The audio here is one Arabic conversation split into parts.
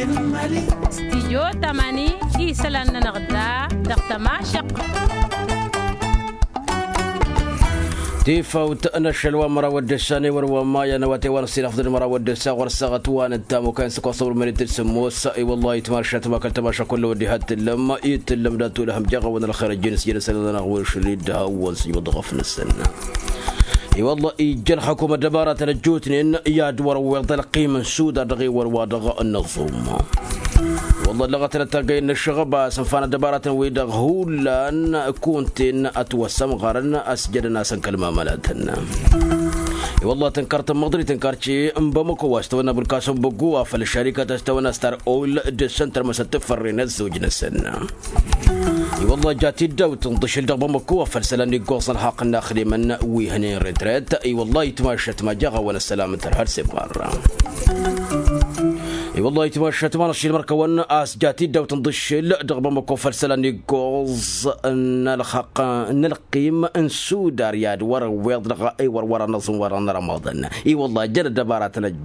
استيجو تماني يسلن نغدا دقتما شق تيفا وتأنش الوامرة والدساني وما ينواتي ورسين أفضل مرة والدسا ورساغت وانا التام وكان سكوصور من السموس اي والله يتماشى ما كنت ماشى كل وديهات اللم يتلم داتو لهم جاغا وانا الخير الجنس جنس لنا غوير شريد هاول سيود غفن السنة اي والله يجل حكومة دبارة نجوتني ياد وروض القيمة سودا دغي وروادغ النظم والله لغت التقين الشغبة سنفانا دبارة ويدغ هولان كونتين أتوسم غارن أسجد ناسا كلمة ملاتنا والله تنكرت مغدري تنكرتشي مبمكو واستونا بالكاسم بقوة فالشركة تستونا ستار أول دسنتر مستفرين الزوج نسنا والله جاتي الدو تنضش الدغ بمكو فالسلام يقوص الحق الناخري من ويهنين ريتريت اي والله يتماشت ما جاغا وانا السلام ترهرسي بغارة اي والله يتماشى تمارشي المركون اس جاتي دو تنضش دغبا مكو فلسلاني جوز ان الحق ان القيم انسودا رياد ورا ويض اي ورا نظم ورا رمضان اي والله جرد دباراتنا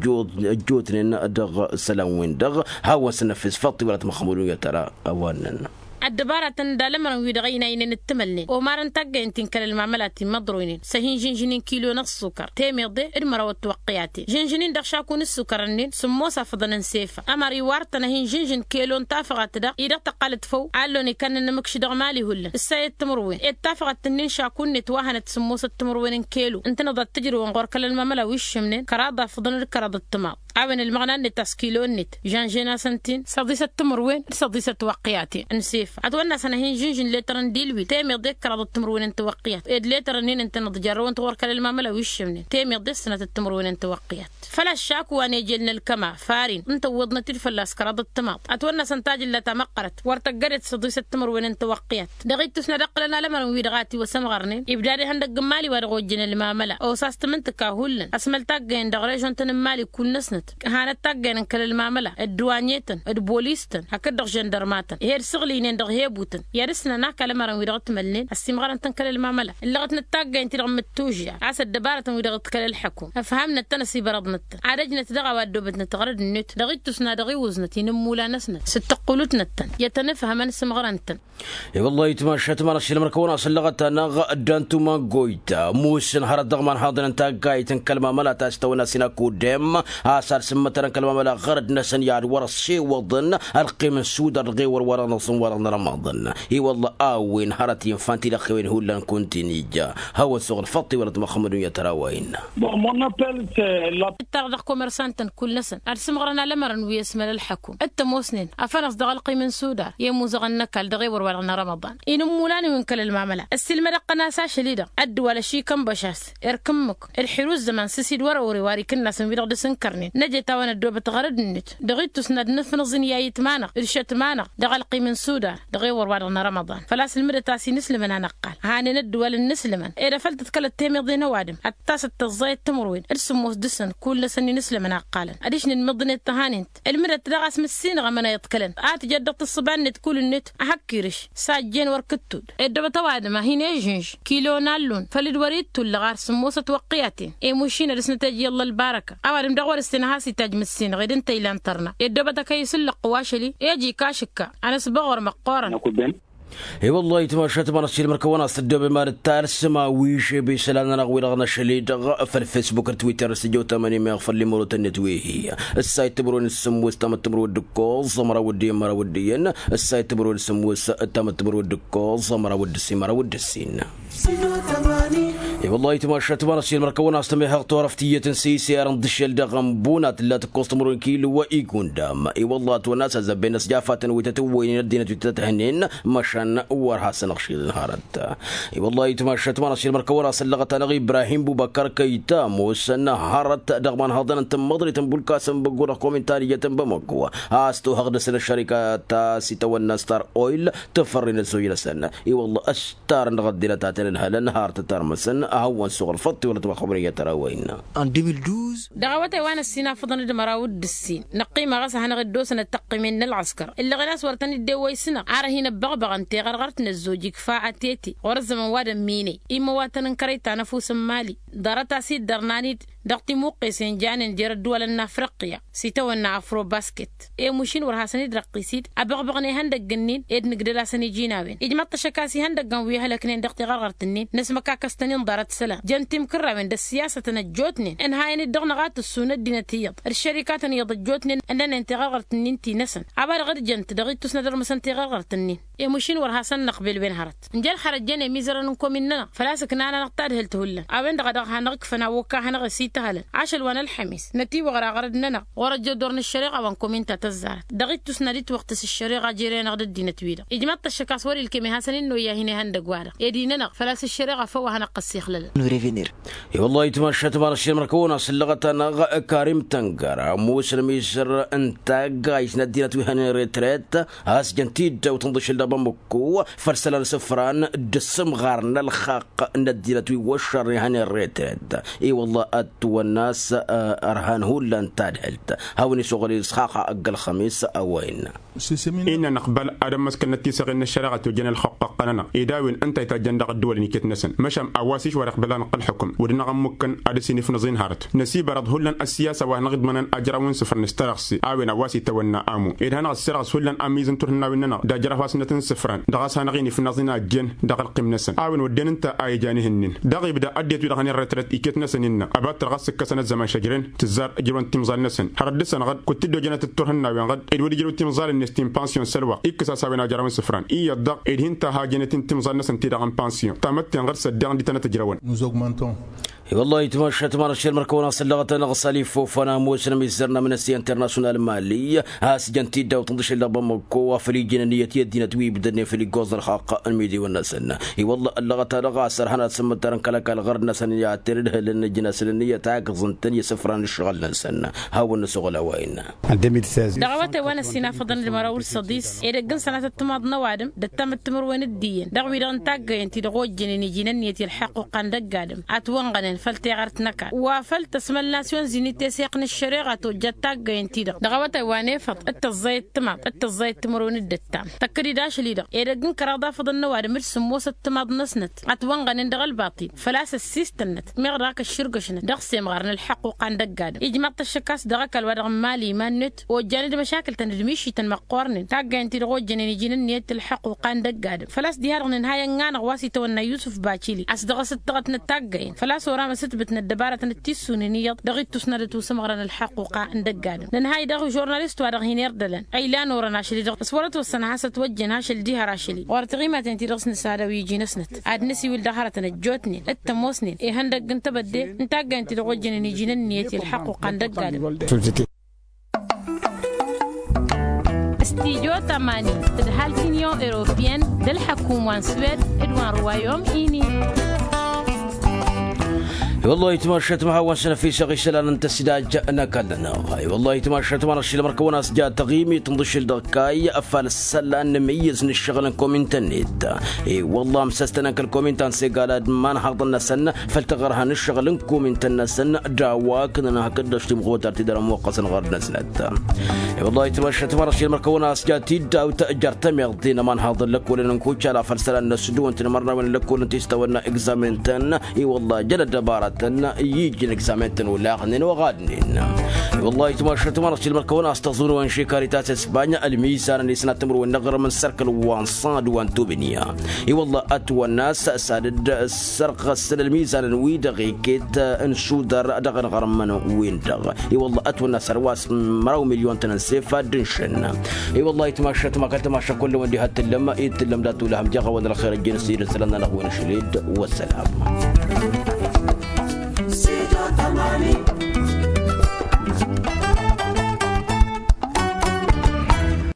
جوتن دغ سلام وين دغ هاو سنفس فطي ولا تمخمولو ترى اوانن الدبارة تندالمر ويدغينا إن التملين ومارن تاجا إنتين كل المعملات مضروين سهين جنجنين كيلو نص سكر تيميضي المرة والتوقياتي جنجنين دخشاكون السكر النين سموسة فضنا سيفا أما ريوارتنا هين جنجن كيلو انتافغت دا إذا تقالت فو علوني كان نمكش دغمالي هلا السيد تمروين اتفقت النين شاكون نتواهنت سموسة تمروين كيلو انت نضد تجري ونغور كل المعملة وش منين كراضة فضنا الكراضة التماط عاون المغنى نت تسكيلو نت جنجنا سنتين صديسة تمروين صديسة توقياتي نسيف أتوانا سنهين جنجن لترن ديلوي تيم يضيك كرض التمروين انتوقيات إد لترنين انت نضجرون تغور كل المعملة وش منين تيم يضيك سنة التمروين انتوقيات فلا الشاك واني جلنا الكما فارين انت وضنا تلفلاس كرض التماط أتوانا سنتاج اللي تمقرت وارتقرت صديسة التمروين انتوقيات دغيت تسنا دقلنا لمن ويدغاتي وسمغرنين إبداري هندق جمالي وارغوجين المعملة أو ساستمنت كاهولن أسمل تاجين دغريجون تنمالي كل نسنت هانا تاجين كل المعملة الدوانيتن البوليستن هكذا جندرماتن هير سغلين دغ هيبوتن يارسنا ناك لما ويدغت ملين السمغرن تنكل المعملة اللي غت نتاجين ترغم التوجع عسى الدبارة ويدغت كل الحكم افهمنا التنسي برضنا عرجنا تدغى ودوبتنا تغرد النت دغيت تسنا دغي وزنتي نمولا نسنت ستقولتنا التن يتنفهم ان سمغرنتن اي والله يتماشى تمارشي المركونه صلغت انا دانتو ما قويتا موسن هر الدغمان حاضر انت قايتن كلمه ملا تستونا سيناكو ديم اسار سمترن كلمه ملا غرد نسن يار ورشي وضن القيم السود الغيور ورا نصم ورا رمضان اي والله وين هرتي فانتي لخوين هو لان كنت نيجا هو صغر فطي ولا تمخمد يتراوين مون ابل سي لا تاخذ كوميرسانتن كل سن ارسم غرنا لمرن ويسمل الحكم التموسنين افنص دغلقي من سودا يموزغنا كال دغيور ورا رمضان ان مولاني من كل المعمله السلمه دقنا ساشليدا اد ولا شي كم بشاس اركمك الحروز زمان سيسيد وروري واري كنا سنبيد دسنكرني نجيتا وانا دوبه تغرد النت دغيت تسند نفنزن يا تمانق الشت مانق دغلقي من سودا دغيور ورا رمضان فلاس المدة تاسي نسلمنا نقال هاني ندول النسلمن إذا فلتت كل التيميضي نوادم التاس التزايد تمروين السموس دسن كل سنة نسلمنا قالا أديش نمضني التهانينت المدة تدغس من السين غمنا يتكلن جدت الصبان تقول النت أحكيرش ساجين وركتود إدبا توادم هنا جنج كيلو نالون فلد وريدتو اللغار سموسة توقياتي مشينا رسنا تاجي الله البركة أوادم دغور السنهاسي تاج من السين غير انت إلى انترنا إدبا تكيس اللقواشلي يجي كاشكا أنا سبغور مقارن اي والله يتماشى تمارشي المركونه صدوا بمار التارس ما ويش بسلان نغوي رغنا شليد في الفيسبوك تويتر سجو 8 ما يغفر لي مرات النتويه السايت تبرون السموس تم تمرو الدكوز مرا ودي مرا وديين السايت تبرون السموس تم تمرو الدكوز مرا ودسي مرا ودسين اي والله يتماشى تمارشي المركونه استمي طرفتيه سيسي ارندش الدغم بونات لا تكوست مرون كيلو وايكون دام اي والله توناس زبين سجافات وتتوين الدين تتهنين مشان ورها سنخشي الهارت اي والله يتماشى تمارشي المركونه صلغت انا ابراهيم بو بكر كيتا موسن هارت دغمان هضن انت مضري تنبول كاسم بقول كومنتاريه بمقوا استو هغدس الشركه تاسي تونا ستار اويل تفرن السويل سنه اي والله اشتار نغدلتات الهلا نهار تترمسن هو صغر فطي ولا تبقى خبريه ترى وين ان 2012 دعوتي وانا السينا فضل دمراود السين نقيمه غسه هنا غدوس نتقي من العسكر اللي غناس ورتني الدوي سنه عار هنا بغبغ انت غرغرتنا الزوجي كفاعتيتي ورزم واد ميني اما واتن كريت نفوس مالي درتا سيد درناني دقتي موقسين جان دير الدول النافرقية سيتونا أفرو باسكت مشين ورها سند رقيسيد أبغبغني هندق جنين نقدر سني جيناوين إجمعت شكاسي هندق جنويها لكن دقتي غرغرتنين نسمع كاكستنين ضارت سلام جنتم كرة من السياسة نجوتنين إن هاي الدغنغات السنة دينتيض الشركات يضجوتنين أننا انت غرغرتنين تي نسن عبار غير جنت دغيت تسندر مسن تي غرغرتنين مشين ورها سن قبل بين هرت نجل خرجنا ميزرنكم مننا فلاسكنا أنا نقتاد هلتهلا أبين دغدغ هنقفنا وكا هنغسيتها هلا عشل وانا الحميس نتي وغرغردنا ورجو دورن الشريعة وانكم انت تزارت دغيت تسنديت وقت الشريعة جيرين غد الدين تويدا إجمعت الشكاس وري الكمي هاسن إنه ياهني هندق وارق يديننا فلاس الشريعة فوا هنقصي خلال نوريفينير والله يتمشى تبار الشيء مركونا سلغتنا كريم تنقر مسلم يسر انت قايس ندينا تويهن ريتريت هاس جنتيد وتنضش الدبمكو فرسل سفران دسم غارنا الخاق ندينا توي وشر هن ريتريت والله اتو الناس ارهان هو لن تادهلت هاوني شغل اسخاق اقل خميس اوين إن نقبل أدم مسكن التيسق إن الشريعة وجن الحق قننا إداوين أنت يتجندق الدول نيكت نسن مشام أواسيش ورقبلان قل حكم ودنا ممكن أدسيني في نزين هارت نسيب رد هلن السياسة ونغد من أجرون سفر نسترخصي أوين أواسي تونا آمو إذا هنا السرقس هلن أميزن ترهنا ويننا دا جرى واسنة سفران دغاس هنغيني في نزين الجن دغ القيم نسن أوين ودين أنت أي جانهن دغ يبدأ أديت ودغني الرترت إيكت نسنين أبات ترغس كسنة زمان شجرين تزار أجرون تمزال نسن هردسن غد كنت دو جنة الترهنا وين غد إدودي جرو تمزال النستين بانسيون سلوى إكسا سابنا جرون سفران يدق إدهن تها جنة تمزال نسن تيرغن بانسيون تامت تنغر سدان دي تنتجرون والله يتمشى تمار الشيء مركونا سلغتنا غسالي فوفنا مسلم يزرنا من السي انترناسيونال مالي هاس جنتيدا وتنضش لبمكو في الجنيه يدينا توي بدني في الجوز الحق الميدي والنسن والله اللغه لغاسر هنا سمترن كلك الغرد نسن يا ترد لن جناس النيه تاكزنتن يسفران الشغل نسن هاو النسغل وين دعوته وانا سينا فضل المراول الصديس إذا سنه التماض نوادم دتم التمر وين الدين دعوي دون تاج انت دغوج جنني جننيه الحق قندق قادم اتوان فلتي غرتنكا وفلت اسم الناسيون زينيتي سيقن الشريعة وجدتاق ينتيدا دغوتا وانيفط التزايد تمام التزايد تمرون الدتام تكري داش ليدا إذا كن كراضا فضلنا وادمر سموس التماض نسنت أتوان غنين دغ الباطل فلاس السيستنت مغراك الشرقشنت دغسي مغارن الحق وقاندق قادم إجمعت الشكاس دغك الوادغ مالي مانت وجاني مشاكل تندميشي تنمقورنين تاق ينتي دغو جنيني جنين نيت الحق وقاندق قادم فلاس ديار غنين هاي نغانا غواسي تونا يوسف باچيلي أصدغ ستغت نتاقين فلاس ورام ستبتنا الدبارة التيسونية دغيت تسندت وسمغرن الحق وقا ندقادم لأن هاي دغ جورناليست ودغ هينير دلن أي لا نور ناشلي دغ صورت والسنة هاسة توجن هاشل ديها راشلي ورتغيمة انتي دغس نسادة ويجي نسنت عاد نسي والدهارة الجوتني التموسني إيه هندق انت بدي انتاقا انتي دغوجن نيجينا نيتي الحق وقا ندقادم استيجو تماني تدهال كينيون إيروبيان دل حكومة سويد إدوان روايوم إيني والله يتمشى مع وسنا في ساقي سلان انت سداج نكلنا والله يتمشى مع الشيء مركونا سجا تقييمي تنضش الدقاي افال السلان نميز نشغل كومنتنيت والله مسستنا كالكومنتان سيقال ما حضرنا سنه فلتغرها نشغل كومنتنا سنه دعواك اننا هكذا تمغوتر تدرى موقصا غير نزلت والله يتمشى مع الشيء مركونا سجا تيدا وتاجر تمغدينا ما نحضر لك ولا نكوتش على فلسلان نسدو انت مرنا من لك ولا تستونا اكزامنتن والله جلد دبارة يجي الإكزامنتن ولا غنين وغادنين والله تمشى الشيء المركونا استظنوا ان شيكاريتات اسبانيا الميزان اللي سنتمر والنغر من سركل وانصاد وانتوبنيا والله اتوا الناس سادد السرق الميزان ويدغي كيت انسودر دغن غرمن ويندغ والله اتوا الناس رواس مراو مليون تنسيف دنشن والله تمشى تمشى كل وندي هات لما يتلم داتو لهم جغا ولا خير الجنس يرسلنا له شليد والسلام.